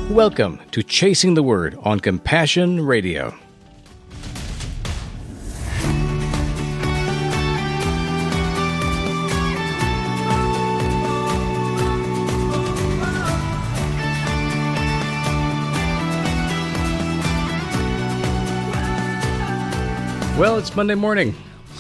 Welcome to Chasing the Word on Compassion Radio. Well, it's Monday morning.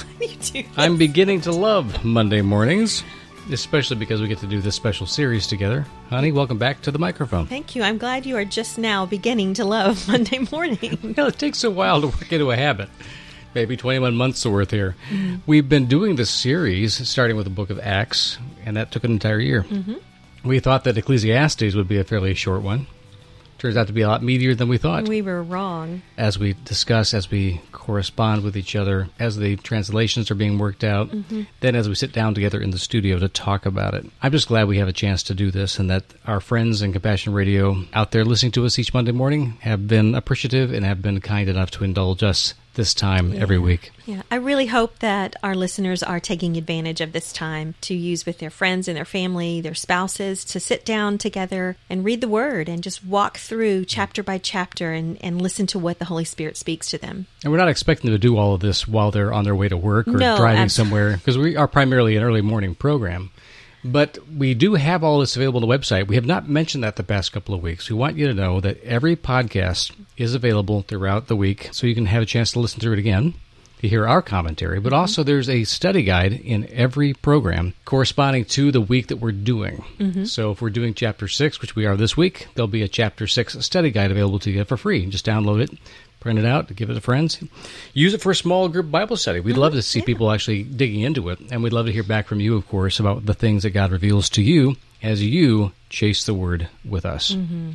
I'm beginning to love Monday mornings, especially because we get to do this special series together. Honey, welcome back to the microphone. Thank you. I'm glad you are just now beginning to love Monday morning. Well, it takes a while to work into a habit. Maybe 21 months worth here. Mm-hmm. We've been doing this series, starting with the book of Acts, and that took an entire year. Mm-hmm. We thought that Ecclesiastes would be a fairly short one. Turns out to be a lot meatier than we thought. We were wrong. As we discuss, as we correspond with each other, as the translations are being worked out, then as we sit down together in the studio to talk about it. I'm just glad we have a chance to do this and that our friends in Compassion Radio out there listening to us each Monday morning have been appreciative and have been kind enough to indulge us this time every week. Yeah, I really hope that our listeners are taking advantage of this time to use with their friends and their family, their spouses, to sit down together and read the Word and just walk through chapter by chapter and listen to what the Holy Spirit speaks to them. And we're not expecting them to do all of this while they're on their way to work or driving somewhere, because we are primarily an early morning program. But we do have all this available on the website. We have not mentioned that the past couple of weeks. We want you to know that every podcast is available throughout the week, so you can have a chance to listen through it again, to hear our commentary. But also there's a study guide in every program corresponding to the week that we're doing. So if we're doing Chapter 6, which we are this week, there'll be a Chapter 6 study guide available to you for free. Just download it, print it out, give it to friends. Use it for a small group Bible study. We'd love to see people actually digging into it, and we'd love to hear back from you, of course, about the things that God reveals to you as you chase the Word with us.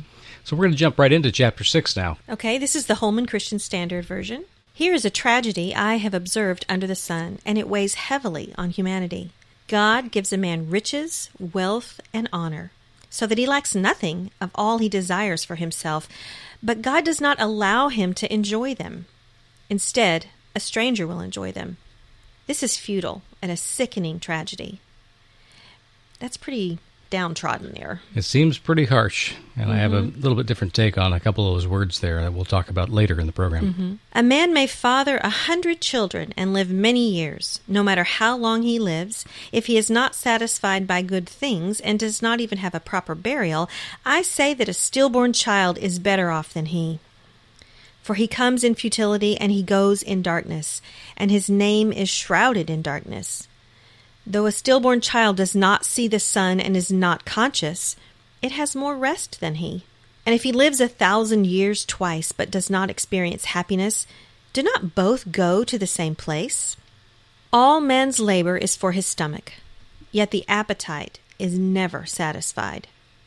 So we're going to jump right into Chapter 6 now. Okay, this is the Holman Christian Standard Version. Here is a tragedy I have observed under the sun, and it weighs heavily on humanity. God gives a man riches, wealth, and honor, so that he lacks nothing of all he desires for himself, but God does not allow him to enjoy them. Instead, a stranger will enjoy them. This is futile and a sickening tragedy. That's pretty downtrodden there. It seems pretty harsh, and I have a little bit different take on a couple of those words there that we'll talk about later in the program. A man may father 100 children and live many years, no matter how long he lives. If he is not satisfied by good things and does not even have a proper burial, I say that a stillborn child is better off than he. For he comes in futility and he goes in darkness, and his name is shrouded in darkness. Though a stillborn child does not see the sun and is not conscious, it has more rest than he. And if he lives 1,000 years twice but does not experience happiness, do not both go to the same place? All men's labor is for his stomach, yet the appetite is never satisfied.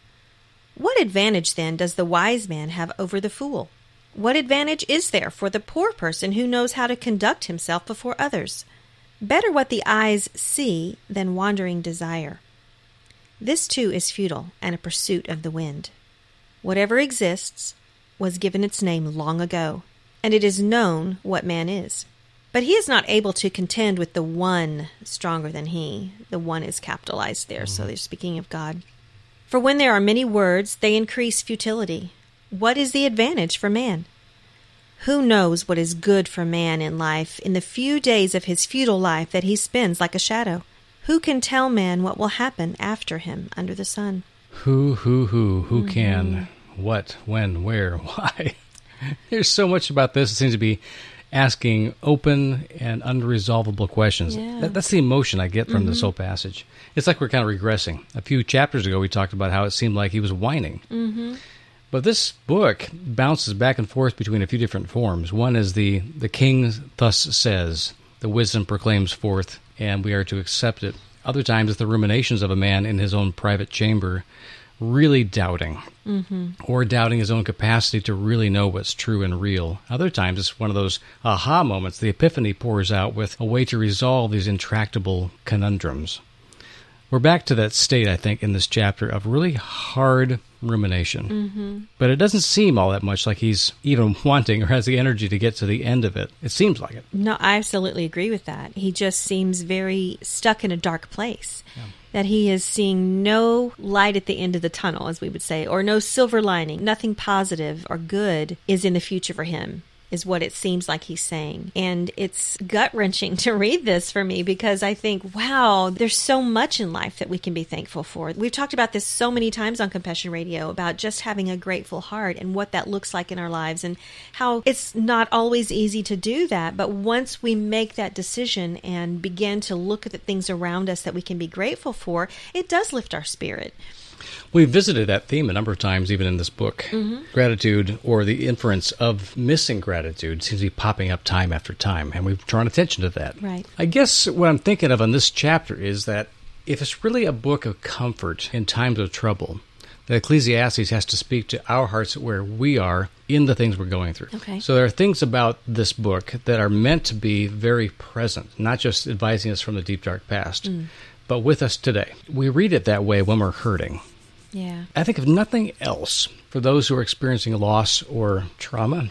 What advantage, then, does the wise man have over the fool? What advantage is there for the poor person who knows how to conduct himself before others? Better what the eyes see than wandering desire. This too is futile and a pursuit of the wind. Whatever exists was given its name long ago, and it is known what man is. But he is not able to contend with the one stronger than he. The one is capitalized there, so they're speaking of God. For when there are many words, they increase futility. What is the advantage for man? Who knows what is good for man in life in the few days of his futile life that he spends like a shadow? Who can tell man what will happen after him under the sun? Who can, what, when, where, why? There's so much about this. It seems to be asking open and unresolvable questions. Yeah. That's the emotion I get from this whole passage. It's like we're kind of regressing. A few chapters ago, we talked about how it seemed like he was whining. But this book bounces back and forth between a few different forms. One is the king thus says, the wisdom proclaims forth, and we are to accept it. Other times it's the ruminations of a man in his own private chamber, really doubting, or doubting his own capacity to really know what's true and real. Other times it's one of those aha moments. The epiphany pours out with a way to resolve these intractable conundrums. We're back to that state, I think, in this chapter of really hard rumination. But it doesn't seem all that much like he's even wanting or has the energy to get to the end of it. It seems like it. No, I absolutely agree with that. He just seems very stuck in a dark place. that he is seeing no light at the end of the tunnel, as we would say, or no silver lining. Nothing positive or good is in the future for him, is what it seems like he's saying. And it's gut-wrenching to read this for me because I think, wow, there's so much in life that we can be thankful for. We've talked about this so many times on Compassion Radio about just having a grateful heart and what that looks like in our lives and how it's not always easy to do that. But once we make that decision and begin to look at the things around us that we can be grateful for, it does lift our spirit. We've visited that theme a number of times, even in this book. Mm-hmm. Gratitude, or the inference of missing gratitude, seems to be popping up time after time, and we've drawn attention to that. Right. I guess what I'm thinking of on this chapter is that if it's really a book of comfort in times of trouble, the Ecclesiastes has to speak to our hearts where we are in the things we're going through. Okay. So there are things about this book that are meant to be very present, not just advising us from the deep, dark past, but with us today. We read it that way when we're hurting. Yeah. I think if nothing else, for those who are experiencing loss or trauma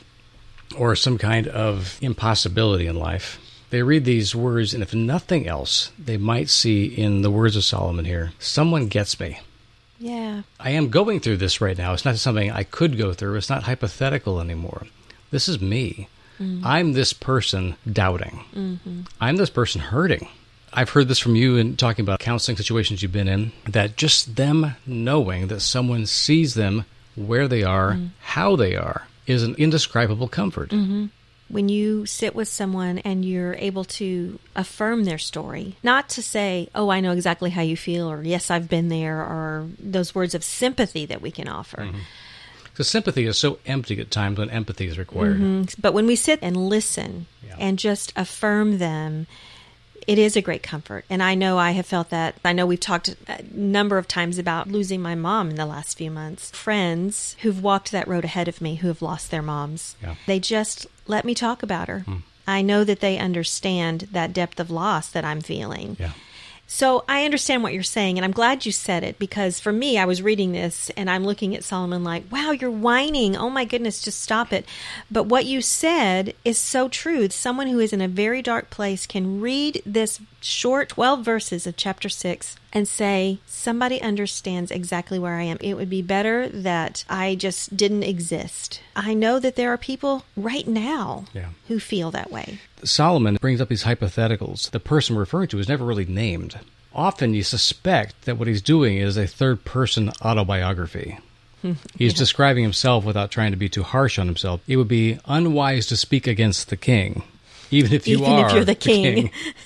or some kind of impossibility in life, they read these words, and if nothing else, they might see in the words of Solomon here, someone gets me. Yeah. I am going through this right now. It's not something I could go through. It's not hypothetical anymore. This is me. Mm-hmm. I'm this person doubting. Mm-hmm. I'm this person hurting. I've heard this from you in talking about counseling situations you've been in, that just them knowing that someone sees them where they are, how they are, is an indescribable comfort. Mm-hmm. When you sit with someone and you're able to affirm their story, not to say, oh, I know exactly how you feel, or yes, I've been there, or those words of sympathy that we can offer. Mm-hmm. Because sympathy is so empty at times when empathy is required. Mm-hmm. But when we sit and listen and just affirm them, it is a great comfort. And I know I have felt that. I know we've talked a number of times about losing my mom in the last few months. Friends who've walked that road ahead of me who have lost their moms. Yeah. They just let me talk about her. I know that they understand that depth of loss that I'm feeling. Yeah. So I understand what you're saying, and I'm glad you said it, because for me, I was reading this, and I'm looking at Solomon like, wow, you're whining. Oh, my goodness, just stop it. But what you said is so true. Someone who is in a very dark place can read this short 12 verses of chapter 6 and say, somebody understands exactly where I am. It would be better that I just didn't exist. I know that there are people right now who feel that way. Solomon brings up these hypotheticals. The person referring to is never really named. Often you suspect that what he's doing is a third-person autobiography. He's describing himself without trying to be too harsh on himself. It would be unwise to speak against the king, even if you're the king.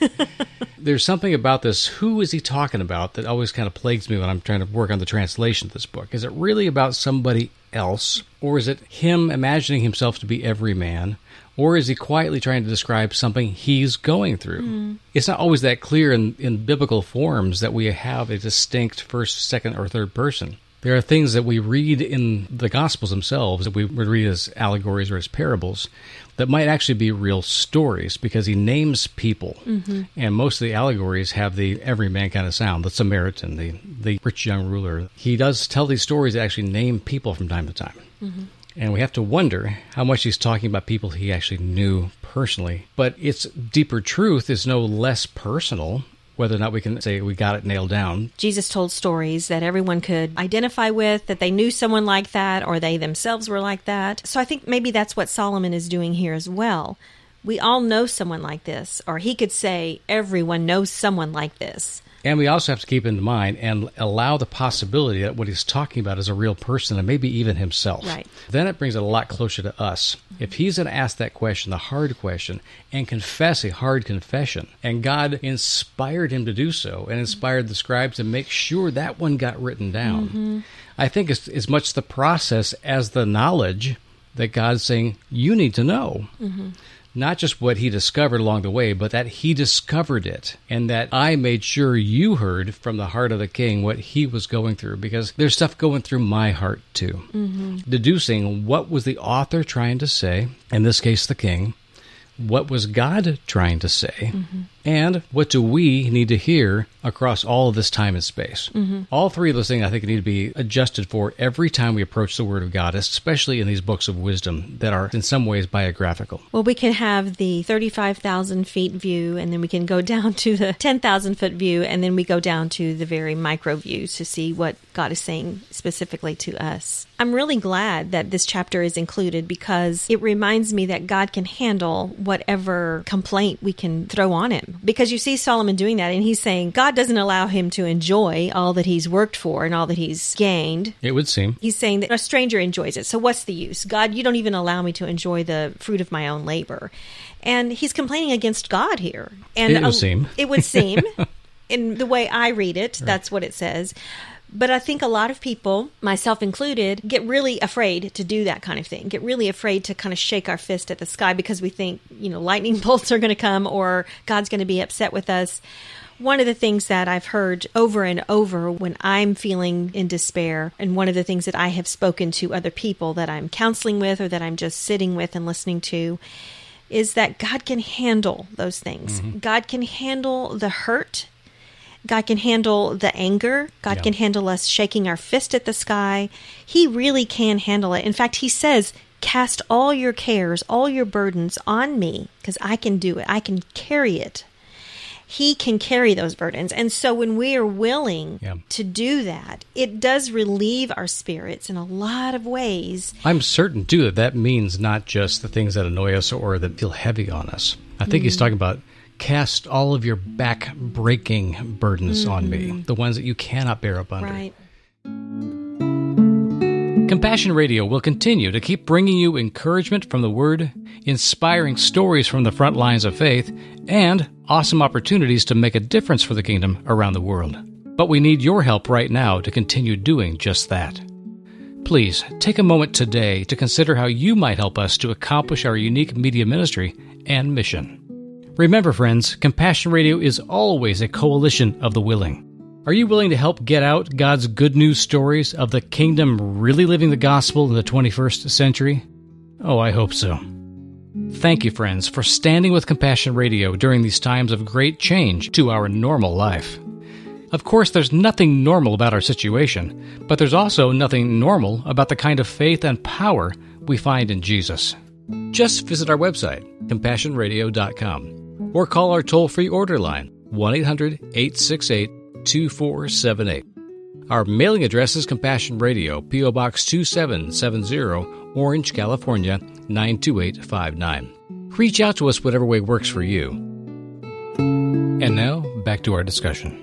There's something about this, who is he talking about, that always kind of plagues me when I'm trying to work on the translation of this book. Is it really about somebody else, or is it him imagining himself to be every man? Or is he quietly trying to describe something he's going through? It's not always that clear in biblical forms that we have a distinct first, second, or third person. There are things that we read in the Gospels themselves that we would read as allegories or as parables that might actually be real stories, because he names people. And most of the allegories have the everyman kind of sound, the Samaritan, the rich young ruler. He does tell these stories that actually name people from time to time. And we have to wonder how much he's talking about people he actually knew personally. But its deeper truth is no less personal, whether or not we can say we got it nailed down. Jesus told stories that everyone could identify with, that they knew someone like that, or they themselves were like that. So I think maybe that's what Solomon is doing here as well. We all know someone like this, or he could say everyone knows someone like this. And we also have to keep in mind and allow the possibility that what he's talking about is a real person, and maybe even himself. Right. Then it brings it a lot closer to us. If he's going to ask that question, the hard question, and confess a hard confession, and God inspired him to do so, and inspired the scribes to make sure that one got written down, I think it's as much the process as the knowledge that God's saying, you need to know. Not just what he discovered along the way, but that he discovered it, and that I made sure you heard from the heart of the king what he was going through, because there's stuff going through my heart too. Deducing what was the author trying to say, in this case the king, what was God trying to say, and what do we need to hear across all of this time and space. All three of those things I think need to be adjusted for every time we approach the Word of God, especially in these books of wisdom that are in some ways biographical. Well, we can have the 35,000 feet view, and then we can go down to the 10,000 foot view, and then we go down to the very micro views to see what God is saying specifically to us. I'm really glad that this chapter is included because it reminds me that God can handle whatever complaint we can throw on him. Because you see Solomon doing that, and he's saying God doesn't allow him to enjoy all that he's worked for and all that he's gained. It would seem. He's saying that a stranger enjoys it. So what's the use? God, you don't even allow me to enjoy the fruit of my own labor. And he's complaining against God here. And it would seem. It would seem. In the way I read it, that's what it says. But I think a lot of people, myself included, get really afraid to do that kind of thing, get really afraid to kind of shake our fist at the sky because we think, lightning bolts are going to come or God's going to be upset with us. One of the things that I've heard over and over when I'm feeling in despair, and one of the things that I have spoken to other people that I'm counseling with or that I'm just sitting with and listening to, is that God can handle those things. God can handle the hurt. God can handle the anger. God can handle us shaking our fist at the sky. He really can handle it. In fact, he says, cast all your cares, all your burdens on me, because I can do it. I can carry it. He can carry those burdens. And so when we are willing to do that, it does relieve our spirits in a lot of ways. I'm certain, too, that means not just the things that annoy us or that feel heavy on us. I think he's talking about cast all of your back-breaking burdens on me, the ones that you cannot bear up under. Right. Compassion Radio will continue to keep bringing you encouragement from the Word, inspiring stories from the front lines of faith, and awesome opportunities to make a difference for the kingdom around the world. But we need your help right now to continue doing just that. Please take a moment today to consider how you might help us to accomplish our unique media ministry and mission. Remember, friends, Compassion Radio is always a coalition of the willing. Are you willing to help get out God's good news stories of the kingdom really living the gospel in the 21st century? Oh, I hope so. Thank you, friends, for standing with Compassion Radio during these times of great change to our normal life. Of course, there's nothing normal about our situation, but there's also nothing normal about the kind of faith and power we find in Jesus. Just visit our website, CompassionRadio.com. Or call our toll-free order line, 1-800-868-2478. Our mailing address is Compassion Radio, P.O. Box 2770, Orange, California, 92859. Reach out to us whatever way works for you. And now, back to our discussion.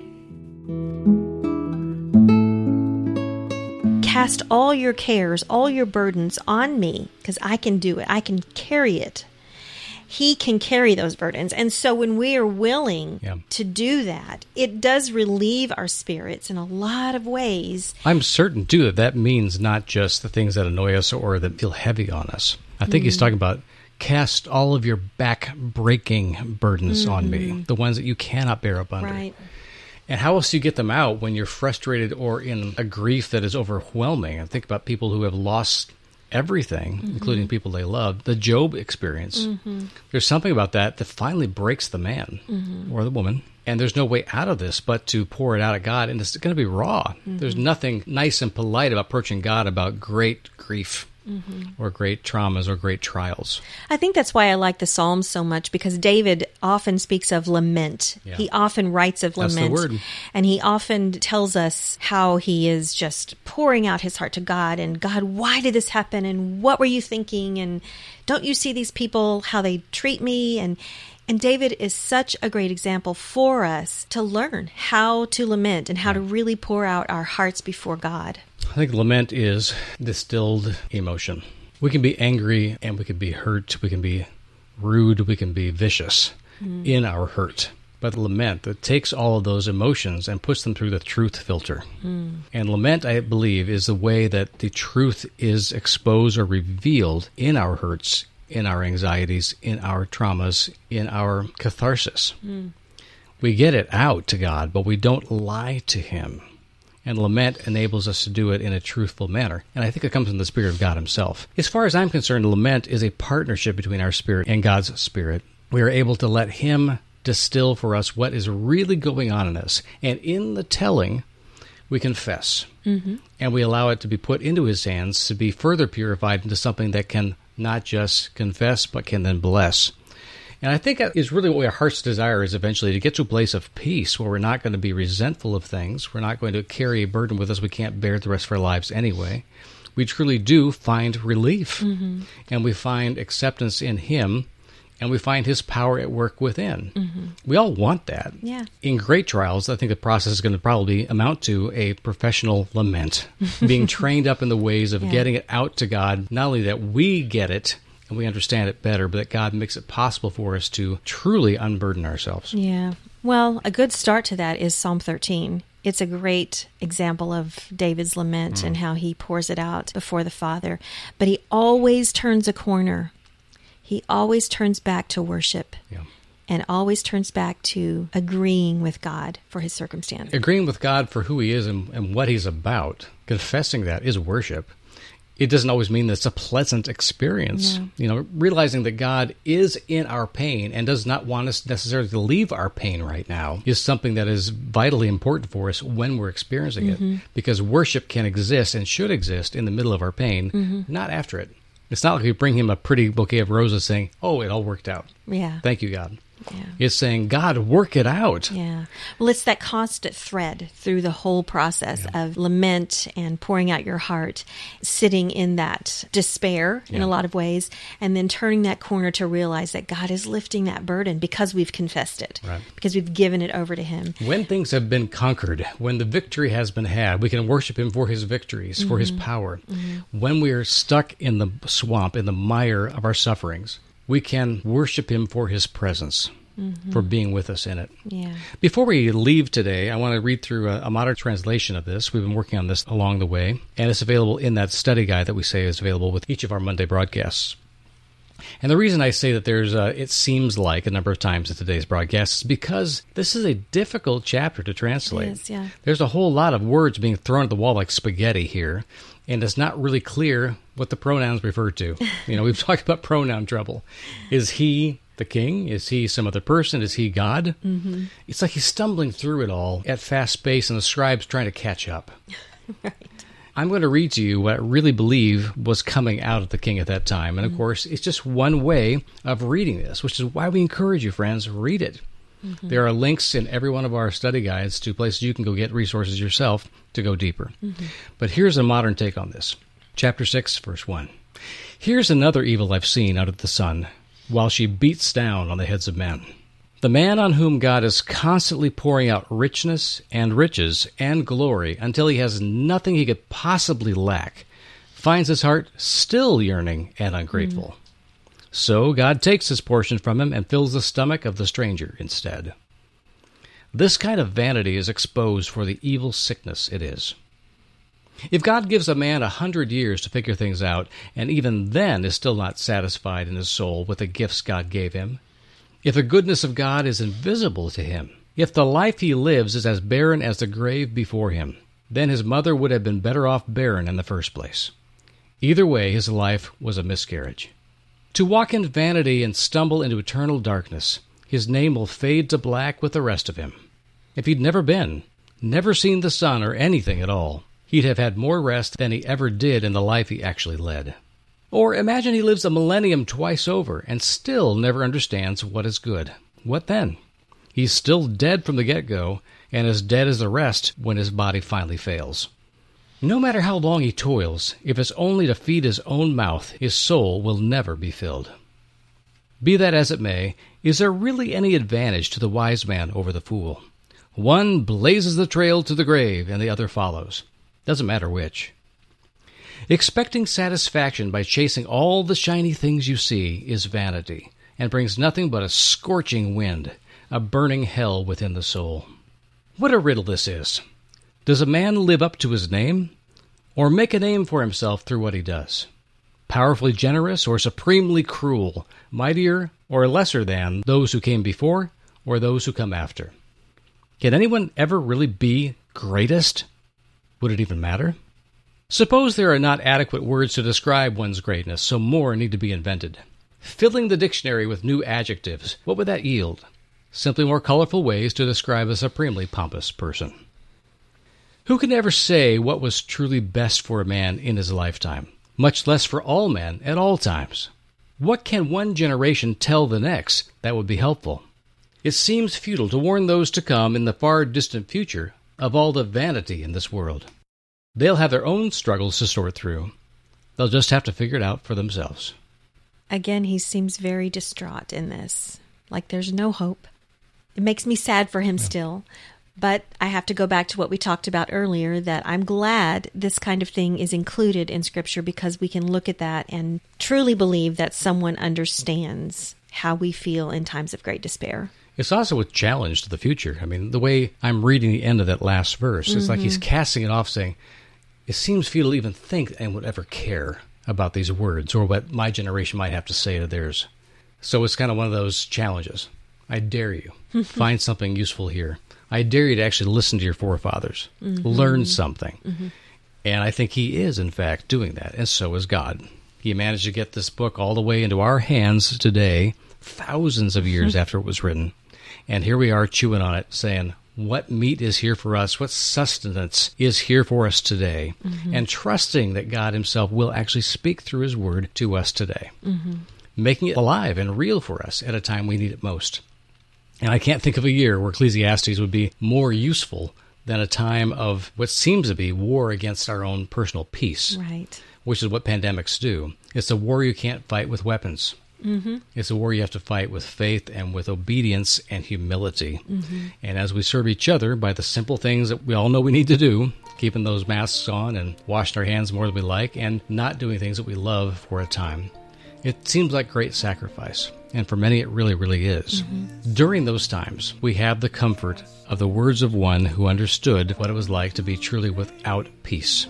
Cast all your cares, all your burdens on me, because I can do it. I can carry it. He can carry those burdens. And so when we are willing to do that, it does relieve our spirits in a lot of ways. I'm certain, too, that means not just the things that annoy us or that feel heavy on us. I think he's talking about cast all of your back-breaking burdens on me, the ones that you cannot bear up under. Right. And how else do you get them out when you're frustrated or in a grief that is overwhelming? I think about people who have lost everything, including people they love, the Job experience. There's something about that finally breaks the man or the woman. And there's no way out of this but to pour it out at God, and it's going to be raw. There's nothing nice and polite about approaching God about great grief or great traumas or great trials. I think that's why I like the Psalms so much, because David often speaks of lament. Yeah. He often writes of lament. That's the word. And he often tells us how he is just pouring out his heart to God, and God, why did this happen? And what were you thinking? And don't you see these people, how they treat me? And David is such a great example for us to learn how to lament and how to really pour out our hearts before God. I think lament is distilled emotion. We can be angry and we can be hurt. We can be rude. We can be vicious in our hurt. But lament that takes all of those emotions and puts them through the truth filter. And lament, I believe, is the way that the truth is exposed or revealed in our hurts, in our anxieties, in our traumas, in our catharsis. We get it out to God, but we don't lie to Him. And lament enables us to do it in a truthful manner. And I think it comes from the Spirit of God himself. As far as I'm concerned, lament is a partnership between our spirit and God's Spirit. We are able to let him distill for us what is really going on in us. And in the telling, we confess. Mm-hmm. And we allow it to be put into his hands to be further purified into something that can not just confess, but can then bless. And I think that is really what our heart's desire is eventually, to get to a place of peace where we're not going to be resentful of things. We're not going to carry a burden with us we can't bear the rest of our lives anyway. We truly do find relief. Mm-hmm. And we find acceptance in him. And we find his power at work within. Mm-hmm. We all want that. Yeah. In great trials, I think the process is going to probably amount to a professional lament, being trained up in the ways of getting it out to God, not only that we get it, and we understand it better, but that God makes it possible for us to truly unburden ourselves. Yeah. Well, a good start to that is Psalm 13. It's a great example of David's lament and how he pours it out before the Father. But he always turns a corner. He always turns back to worship. Yeah. And always turns back to agreeing with God for his circumstance. Agreeing with God for who he is and what he's about. Confessing that is worship. It doesn't always mean that it's a pleasant experience. No. You know, realizing that God is in our pain and does not want us necessarily to leave our pain right now is something that is vitally important for us when we're experiencing it. Because worship can exist and should exist in the middle of our pain, not after it. It's not like we bring him a pretty bouquet of roses saying, oh, it all worked out. Yeah. Thank you, God. Yeah. It's saying, God, work it out. Yeah. Well, it's that constant thread through the whole process of lament and pouring out your heart, sitting in that despair in a lot of ways, and then turning that corner to realize that God is lifting that burden because we've confessed it, because we've given it over to him. When things have been conquered, when the victory has been had, we can worship him for his victories, for his power. When we are stuck in the swamp, in the mire of our sufferings, we can worship him for his presence, for being with us in it. Yeah. Before we leave today, I want to read through a modern translation of this. We've been working on this along the way, and it's available in that study guide that we say is available with each of our Monday broadcasts. And the reason I say that there's it seems like a number of times in today's broadcast is because this is a difficult chapter to translate. It is, yeah. There's a whole lot of words being thrown at the wall like spaghetti here, and it's not really clear what the pronouns refer to. You know, we've talked about pronoun trouble. Is he the king? Is he some other person? Is he God? It's like he's stumbling through it all at fast pace, and the scribe's trying to catch up. Right. I'm going to read to you what I really believe was coming out of the king at that time. And, of course, it's just one way of reading this, which is why we encourage you, friends, read it. There are links in every one of our study guides to places you can go get resources yourself to go deeper. But here's a modern take on this. Chapter 6, verse 1. Here's another evil I've seen out of the sun, while she beats down on the heads of men. The man on whom God is constantly pouring out richness and riches and glory until he has nothing he could possibly lack, finds his heart still yearning and ungrateful. So God takes his portion from him and fills the stomach of the stranger instead. This kind of vanity is exposed for the evil sickness it is. If God gives a man 100 years to figure things out, and even then is still not satisfied in his soul with the gifts God gave him, if the goodness of God is invisible to him, if the life he lives is as barren as the grave before him, then his mother would have been better off barren in the first place. Either way, his life was a miscarriage. To walk in vanity and stumble into eternal darkness, his name will fade to black with the rest of him. If he'd never seen the sun or anything at all, he'd have had more rest than he ever did in the life he actually led. Or imagine he lives a millennium twice over and still never understands what is good. What then? He's still dead from the get-go, and as dead as the rest when his body finally fails. No matter how long he toils, if it's only to feed his own mouth, his soul will never be filled. Be that as it may, is there really any advantage to the wise man over the fool? One blazes the trail to the grave, and the other follows. Doesn't matter which. Expecting satisfaction by chasing all the shiny things you see is vanity, and brings nothing but a scorching wind, a burning hell within the soul. What a riddle this is. Does a man live up to his name, or make a name for himself through what he does? Powerfully generous or supremely cruel, mightier or lesser than those who came before or those who come after? Can anyone ever really be greatest? Would it even matter? Suppose there are not adequate words to describe one's greatness, so more need to be invented. Filling the dictionary with new adjectives, what would that yield? Simply more colorful ways to describe a supremely pompous person. Who can ever say what was truly best for a man in his lifetime, much less for all men at all times? What can one generation tell the next that would be helpful? It seems futile to warn those to come in the far distant future of all the vanity in this world. They'll have their own struggles to sort through. They'll just have to figure it out for themselves. Again, he seems very distraught in this, like there's no hope. It makes me sad for him still, but I have to go back to what we talked about earlier, that I'm glad this kind of thing is included in Scripture because we can look at that and truly believe that someone understands how we feel in times of great despair. It's also a challenge to the future. I mean, the way I'm reading the end of that last verse, it's like he's casting it off saying, it seems futile to even think anyone would ever care about these words or what my generation might have to say to theirs. So it's kind of one of those challenges. I dare you. Find something useful here. I dare you to actually listen to your forefathers. Learn something. And I think he is, in fact, doing that, and so is God. He managed to get this book all the way into our hands today, thousands of years after it was written. And here we are chewing on it, saying, what meat is here for us? What sustenance is here for us today? And trusting that God himself will actually speak through his word to us today. Making it alive and real for us at a time we need it most. And I can't think of a year where Ecclesiastes would be more useful than a time of what seems to be war against our own personal peace. Right. Which is what pandemics do. It's a war you can't fight with weapons. It's a war you have to fight with faith and with obedience and humility. And as we serve each other by the simple things that we all know we need to do, keeping those masks on and washing our hands more than we like, and not doing things that we love for a time, it seems like great sacrifice. And for many, it really, really is. During those times, we have the comfort of the words of one who understood what it was like to be truly without peace.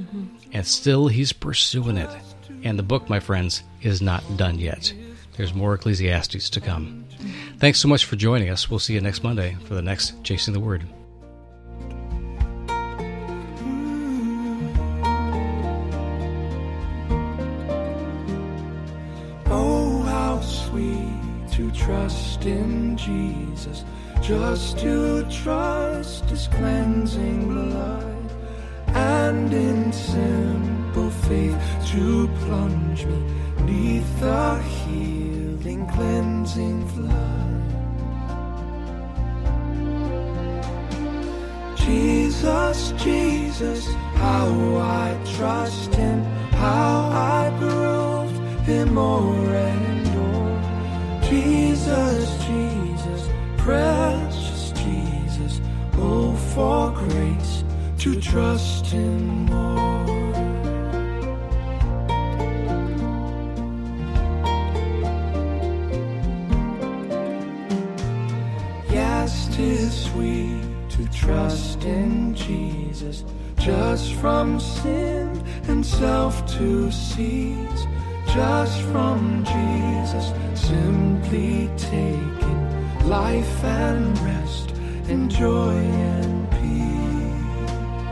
And still, he's pursuing it. And the book, my friends, is not done yet. There's more Ecclesiastes to come. Thanks so much for joining us. We'll see you next Monday for the next Chasing the Word. Oh, how sweet to trust in Jesus, just to trust his cleansing blood, and in simple faith to plunge me neath the healing cleansing flood. Jesus, Jesus, how I trust him, how I proved him o'er and o'er. Jesus, Jesus, precious Jesus, oh, for grace to trust him more. Yes, 'tis sweet to trust in Jesus, just from sin and self to cease, just from Jesus simply taking life and rest and joy and peace.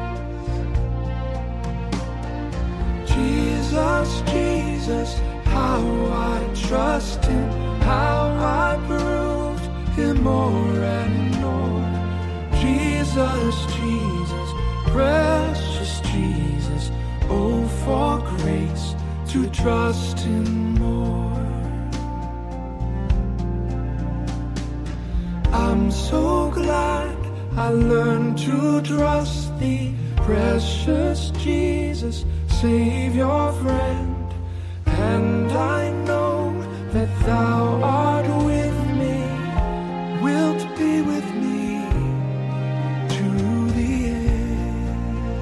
Jesus, Jesus, how I trust him, how I proved him o'er and o'er. Jesus, Jesus, precious Jesus, oh, for grace to trust him more. I'm so glad I learned to trust thee, precious Jesus, Savior, friend. And I know that thou art with me, wilt be with me to the end.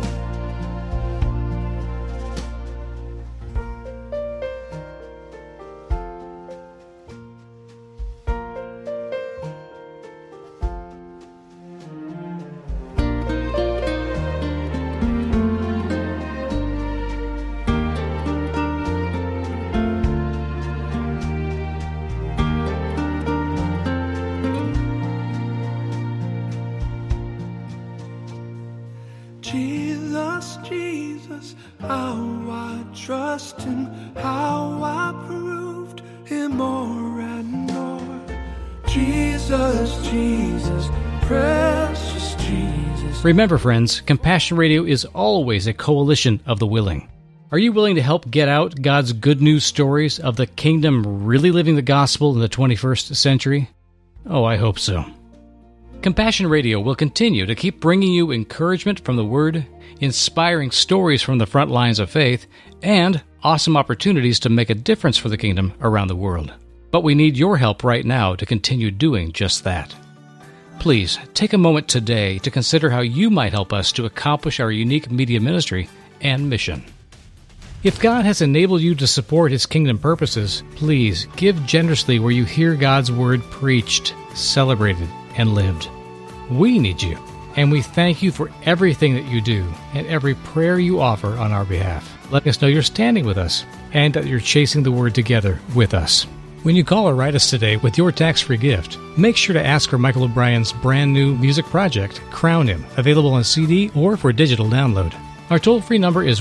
how I trust him, how I proved him more and more. Jesus, Jesus, precious Jesus. Remember, friends, Compassion Radio is always a coalition of the willing. Are you willing to help get out God's good news stories of the kingdom really living the gospel in the 21st century? Oh, I hope so. Compassion Radio will continue to keep bringing you encouragement from the Word, inspiring stories from the front lines of faith, and awesome opportunities to make a difference for the kingdom around the world. But we need your help right now to continue doing just that. Please take a moment today to consider how you might help us to accomplish our unique media ministry and mission. If God has enabled you to support His kingdom purposes, please give generously where you hear God's Word preached, celebrated, and lived. We need you, and we thank you for everything that you do and every prayer you offer on our behalf. Let us know you're standing with us and that you're chasing the Word together with us. When you call or write us today with your tax-free gift, make sure to ask for Michael O'Brien's brand new music project, Crown Him, available on CD or for digital download. Our toll-free number is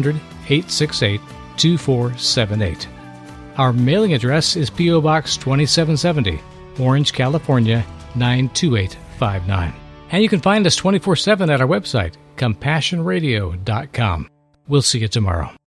1-800-868-2478. Our mailing address is P.O. Box 2770, Orange, California, 92859. And you can find us 24/7 at our website, CompassionRadio.com. We'll see you tomorrow.